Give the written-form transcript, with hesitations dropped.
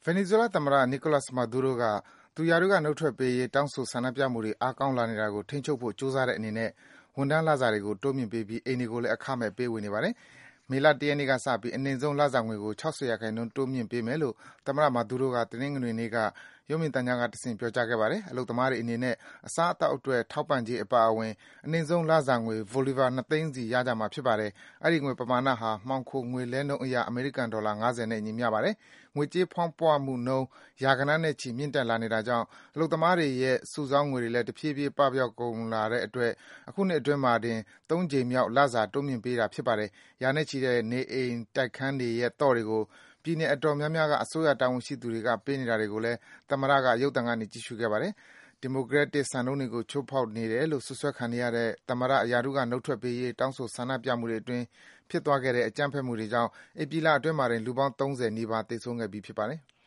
ဗင်နီဇွဲလားသမ္မတ Nicolas Maduro က သူရာထူးကနုတ်ထွက်ပေးရေး တောင်းဆိုဆန္ဒပြမှုတွေ အားကောင်းလာနေတာကို ထိန်းချုပ်ဖို့ ကြိုးစားတဲ့အနေနဲ့ ဝန်ထမ်းလစာတွေကို တိုးမြှင့်ပေးပြီး အိမ်တွေကိုလည်း အခမဲ့ ပေးဝေနေပါတယ်။ မေလ ၁ ရက်နေ့ကစပြီး အနိမ့်ဆုံးလစာငွေကို ၆၀% တိုးမြှင့်ပေးမယ်လို့ သမ္မတ Maduro က တနင်္ဂနွေနေ့က ရုပ်မြင်သံကြားကတဆင့် ပြောကြားခဲ့ပါတယ်။ အလုပ်သမားတွေအနေနဲ့ အစားအသောက်အတွက် ထောက်ပံ့ကြေးအပါအဝင် အနိမ့်ဆုံးလစာငွေ Bolivar ၂ သိန်းစီ ရကြမှာ ဖြစ်ပါတယ်။ အဲဒီငွေပမာဏဟာ မှောင်ခိုငွေလဲနှုန်းအရ အမေရိကန်ဒေါ်လာ ၅၀ နဲ့ ညီမျှပါတယ်။ ငွေကြေးဖောင်းပွမှုနှုန်း ရာဂဏန်းနဲ့ချီ မြင့်တက်လာနေတာကြောင့် အလုပ်သမားတွေရဲ့ စုဆောင်းငွေတွေလည်း တဖြည်းဖြည်း ပပျောက်ကုန်တာတဲ့အတွက် အခုနှစ်အတွင်းမှာတင် ၃ ကြိမ်မြောက် လစာတိုးမြှင့်ပေးတာ ဖြစ်ပါတယ်။ ရာနဲ့ချီတဲ့ နေအိမ်တိုက်ခန်းတွေရဲ့ သော့တွေကို ပြည်နယ်အတော်များများက အစိုးရတာဝန်ရှိသူတွေက ပေးနေတာတွေကိုလည်း သမ္မတက ရုပ်သံကနေ ကြည့်ရှုခဲ့ပါတယ်။ ဒီမိုကရက်တစ်စံနှုန်းတွေကို ချိုးဖောက်နေတယ်လို့ စွပ်စွဲခံနေရတဲ့ သမ္မတ ရာထူးက နုတ်ထွက်ပေးရေး တောင်းဆိုဆန္ဒပြမှုတွေအတွင်း ဖြစ်သွားခဲ့တဲ့ အကြမ်းဖက်မှုတွေကြောင့် ဧပြီလအတွင်းမှာတင် လူပေါင်း ၃၀ နီးပါး သေဆုံးခဲ့ပြီး ဖြစ်ပါတယ်။